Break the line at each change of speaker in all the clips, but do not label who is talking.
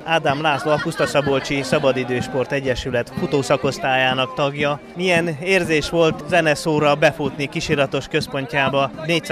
Ádám László, a Pusztaszabolcsi Szabadidősport Egyesület futószakosztályának tagja. Milyen érzés volt zeneszóra befutni Kisiratos központjába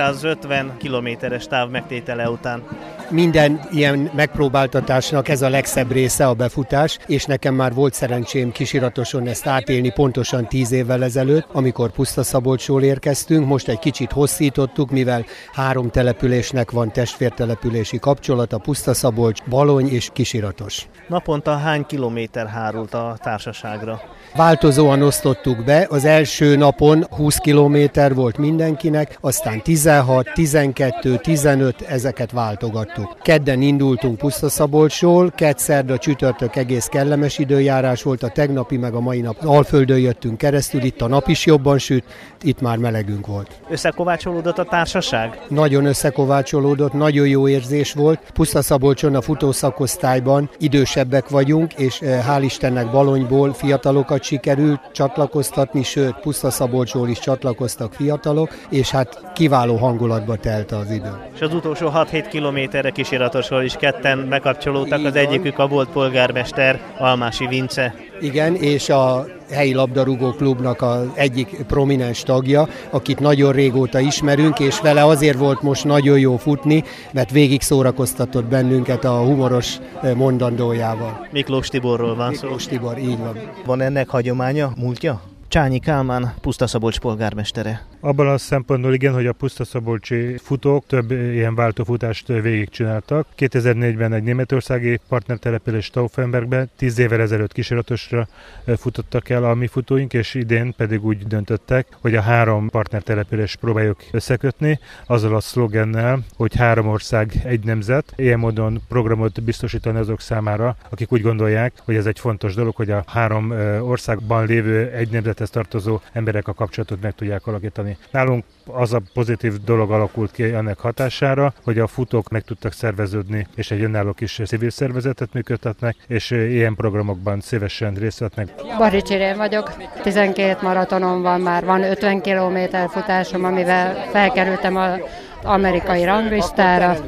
450 kilométeres táv megtétele után?
Minden ilyen megpróbáltatásnak ez a legszebb része, a befutás, és nekem már volt szerencsém Kisiratoson ezt átélni pontosan 10 évvel ezelőtt, amikor Pusztaszabolcsról érkeztünk. Most egy kicsit hosszítottuk, mivel 3 településnek van testvértelepülési kapcsolata, Pusztaszabolcs, Balony és Kisiratos.
Naponta hány kilométer hárult a társaságra?
Változóan osztottuk be, az első napon 20 kilométer volt mindenkinek, aztán 16, 12, 15, ezeket váltogattuk. Kedden indultunk Pusztaszabolcsról, szerda, csütörtök egész kellemes időjárás volt, a tegnapi meg a mai nap Alföldön jöttünk keresztül, itt a nap is jobban süt, itt már melegünk volt.
Összekovácsolódott a társaság?
Nagyon összekovácsolódott, nagyon jó érzés volt. Pusztaszabolcson a futószakosztályban idősebbek vagyunk, és hál' Istennek Balonyból fiatalokat sikerült csatlakoztatni, sőt Pusztaszabolcsról is csatlakoztak fiatalok, és hát kiváló hangulatba telt az idő.
És az utolsó 6-7 kilométerre Kisiratosról is ketten bekapcsolódtak, az egyikük a volt polgármester, Almási Vince.
Igen, és a helyi labdarúgó klubnak az egyik prominens tagja, akit nagyon régóta ismerünk, és vele azért volt most nagyon jó futni, mert végig szórakoztatott bennünket a humoros mondandójával.
Miklós Tiborról van szó.
Miklós Tibor, így van.
Van ennek hagyománya, múltja? Csányi Kálmán, Pusztaszabolcs polgármestere.
Abban a szempontból igen, hogy a pusztaszabolcsi futók több ilyen váltófutást végigcsináltak. 2004-ben egy németországi partnertelepülés Stauffenbergben, 10 évvel ezelőtt Kisiratosra futottak el a mi futóink, és idén pedig úgy döntöttek, hogy a 3 partnertelepülést próbáljuk összekötni, azzal a szlogennel, hogy 3 ország, egy nemzet. Ilyen módon programot biztosítani azok számára, akik úgy gondolják, hogy ez egy fontos dolog, hogy a 3 országban lévő egy nemzethez tartozó emberek a kapcsolatot meg tudják alakítani. Nálunk az a pozitív dolog alakult ki ennek hatására, hogy a futók meg tudtak szerveződni, és egy önálló kis civil szervezetet működtetnek, és ilyen programokban szívesen részt vettnek.
Barics Irén vagyok, 12 maratonom van már, van 50 kilométer futásom, amivel felkerültem az amerikai ranglistára,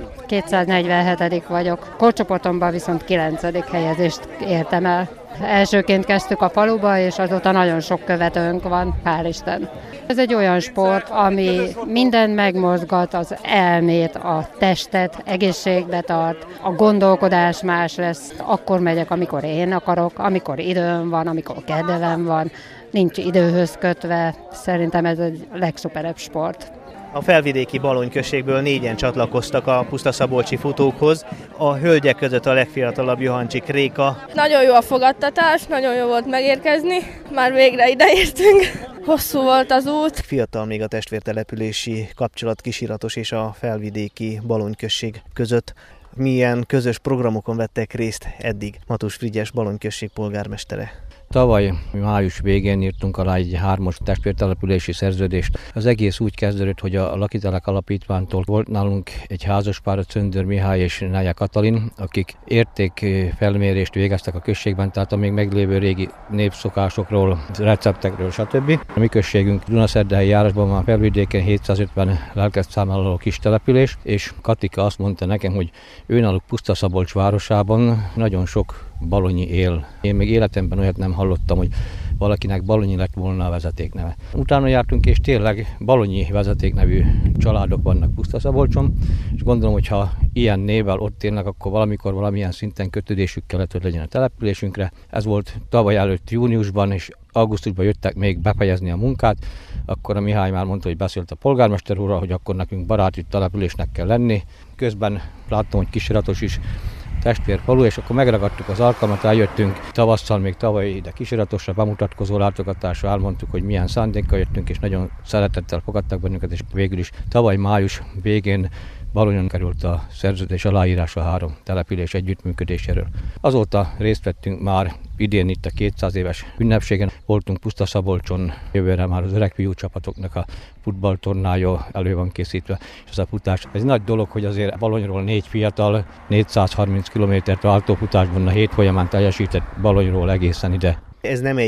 247. vagyok. Korcsoportomban viszont 9. helyezést értem el. Elsőként kezdtük a faluba, és azóta nagyon sok követőnk van, hál' Isten. Ez egy olyan sport, ami minden megmozgat, az elmét, a testet egészségbe tart, a gondolkodás más lesz. Akkor megyek, amikor én akarok, amikor időm van, amikor kedvem van, nincs időhöz kötve. Szerintem ez egy legszuperebb sport.
A felvidéki Balony községből 4-en csatlakoztak a pusztaszabolcsi futókhoz. A hölgyek között a legfiatalabb Johancsik Réka.
Nagyon jó a fogadtatás, nagyon jó volt megérkezni. Már végre ideértünk. Hosszú volt az út.
Fiatal még a testvértelepülési kapcsolat Kisiratos és a felvidéki Balony község között. Milyen közös programokon vettek részt eddig? Matus Frigyes, Balony község polgármestere.
Tavaly május végén írtunk alá egy 3-as testvértelepülési szerződést. Az egész úgy kezdődött, hogy a Lakitelek Alapítványtól volt nálunk egy házaspár, Czöndör Mihály és Nája Katalin, akik értékfelmérést végeztek a községben, tehát a még meglévő régi népszokásokról, receptekről, stb. A mi községünk Dunaszerdahelyi járásban van felvidéken 750 lelkeszszámláló kis település, és Katika azt mondta nekem, hogy őnáluk Pusztaszabolcs városában nagyon sok balonyi él. Én még életemben olyat nem hallottam, hogy valakinek Balonyi lett volna a vezetékneve. Utána jártunk, és tényleg balonyi vezetéknevű családok vannak Pusztaszabolcson, és gondolom, hogy ha ilyen névvel ott élnek, akkor valamikor valamilyen szinten kötődésük kellett, hogy legyen a településünkre. Ez volt tavaly előtt júniusban, és augusztusban jöttek még befejezni a munkát, akkor a Mihály már mondta, hogy beszélt a polgármester úrral, hogy akkor nekünk baráti településnek kell lenni. Közben láttam, hogy Kisiratos is testvérfalu, és akkor megragadtuk az alkalmat, eljöttünk tavasszal, még tavaly ide Kisiratosra bemutatkozó látogatásra, elmondtuk, hogy milyen szándékkal jöttünk, és nagyon szeretettel fogadtak bennünket, és végül is tavaly május végén Balonyon került a szerződés aláírása 3 település együttműködéséről. Azóta részt vettünk már idén itt a 200 éves ünnepségen, voltunk Pusztaszabolcson, jövőre már az öregfiú csapatoknak a futballtornája elő van készítve, és ez a futás. Ez nagy dolog, hogy azért Balonyról 4 fiatal 430 kilométert váltófutásban a hét folyamán teljesített Balonyról egészen ide.
Ez nem egy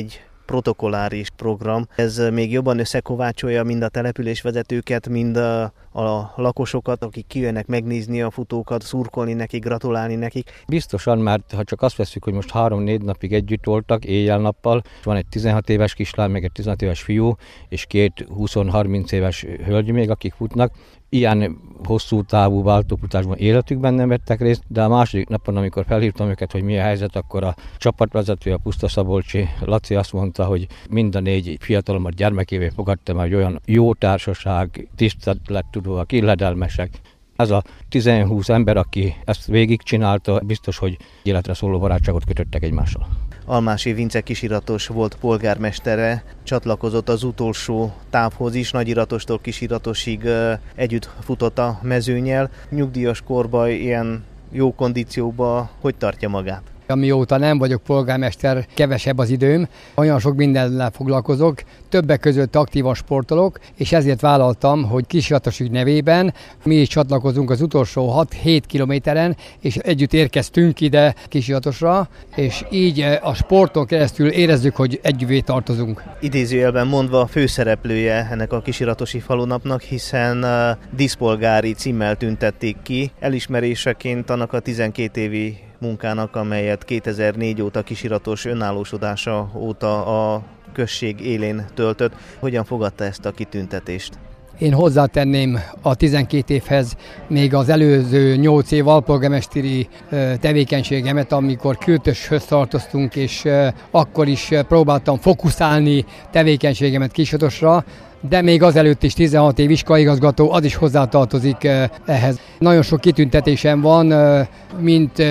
protokolláris program. Ez még jobban összekovácsolja mind a településvezetőket, mind a lakosokat, akik kijönnek megnézni a futókat, szurkolni nekik, gratulálni nekik.
Biztosan, mert ha csak azt veszük, hogy most 3-4 napig együtt voltak, éjjel-nappal, van egy 16 éves kislány, meg egy 16 éves fiú, és 2 20-30 éves hölgy még, akik futnak. Ilyen hosszú távú váltófutásban életükben nem vettek részt, de a második napon, amikor felhívtam őket, hogy mi a helyzet, akkor a csapatvezető, a Pusztaszabolcsi Laci azt mondta, hogy mind a 4 fiatalomat gyermekévé fogadta, mert olyan jó társaság, tisztelettudóak, illedelmesek. Ez a 10-20 ember, aki ezt végigcsinálta, biztos, hogy életre szóló barátságot kötöttek egymással.
Almási Vince kisiratos volt polgármestere, csatlakozott az utolsó távhoz is, nagyiratostól kisiratosig együtt futott a mezőnnyel. Nyugdíjas korban ilyen jó kondícióban hogy tartja magát?
Amióta nem vagyok polgármester, kevesebb az időm, olyan sok mindennel foglalkozok, többek között aktívan sportolok, és ezért vállaltam, hogy Kisiratosügy nevében mi is csatlakozunk az utolsó 6-7 kilométeren, és együtt érkeztünk ide Kisiratosra, és így a sporton keresztül érezzük, hogy együvé tartozunk.
Idézőjelben mondva főszereplője ennek a kisiratosi falunapnak, hiszen díszpolgári címmel tüntették ki, elismeréseként annak a 12 évi munkának, amelyet 2004 óta Kisiratos önállósodása óta a község élén töltött. Hogyan fogadta ezt a kitüntetést?
Én hozzátenném a 12 évhez még az előző 8 év alpolgármesteri tevékenységemet, amikor Kürtöshöz tartoztunk, és akkor is próbáltam fókuszálni tevékenységemet Kisiratosra, de még azelőtt is 16 év iskolaigazgató, az is hozzátartozik ehhez. Nagyon sok kitüntetésem van, mint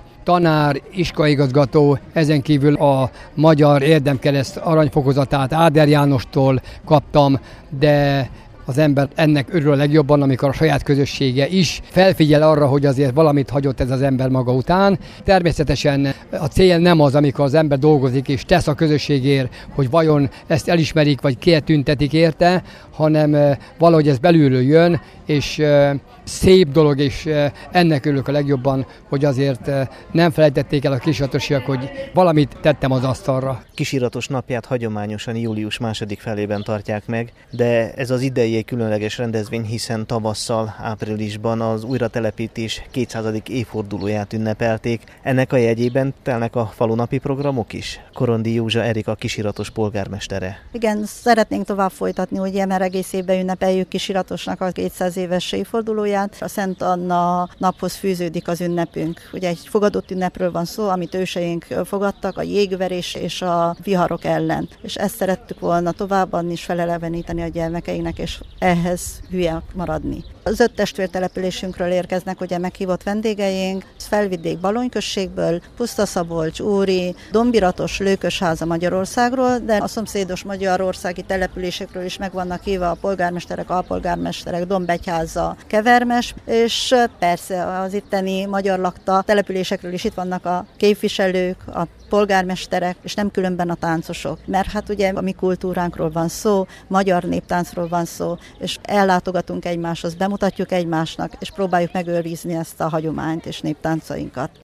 tanár, iskolaigazgató, ezen kívül a Magyar Érdemkereszt aranyfokozatát Áder Jánostól kaptam, de az ember ennek örül a legjobban, amikor a saját közössége is felfigyel arra, hogy azért valamit hagyott ez az ember maga után. Természetesen a cél nem az, amikor az ember dolgozik és tesz a közösségért, hogy vajon ezt elismerik, vagy kitüntetik érte, hanem valahogy ez belülről jön, és szép dolog, és ennek örülök a legjobban, hogy azért nem felejtették el a kisiratosiak, hogy valamit tettem az asztalra.
Kisiratos napját hagyományosan július második felében tartják meg, de ez az idei egy különleges rendezvény, hiszen tavasszal, áprilisban az újratelepítés 200. évfordulóját ünnepelték. Ennek a jegyében telnek a falunapi programok is. Korondi Józsa Erika Kisiratos polgármestere.
Igen, szeretnénk tovább folytatni, ugye, mert egész évben ünnepeljük Kisiratosnak a 200 éves évfordulóját. A Szent Anna naphoz fűződik az ünnepünk. Ugye egy fogadott ünnepről van szó, amit őseink fogadtak a jégverés és a viharok ellen. És ezt szerettük volna továbbadni és feleleveníteni a gyermekeinknek, és ehhez hülye maradni. Az 5 testvértelepülésünkről érkeznek ugye meghívott vendégeink, Felvidék Balonyközségből, Pusztaszabolcs, Úri, Dombiratos, Lőkösháza Magyarországról, de a szomszédos magyarországi településekről is meg vannak hívva a polgármesterek, alpolgármesterek, Dombegyháza, Kevermes, és persze az itteni magyar lakta településekről is itt vannak a képviselők, a polgármesterek, és nem különben a táncosok. Mert hát ugye a mi kultúránkról van szó, magyar néptáncról van szó, és ellátogatunk egymáshoz, bemutatjuk egymásnak, és próbáljuk megőrizni ezt a hagyományt és néptáncainkat.